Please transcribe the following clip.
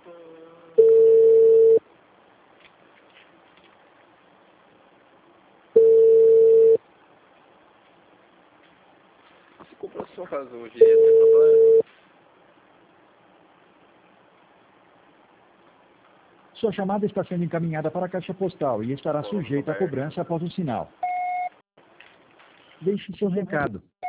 Você comprou sua razão hoje, tem problema? Sua chamada está sendo encaminhada para a caixa postal e estará sujeita a cobrança após o sinal. Deixe seu recado.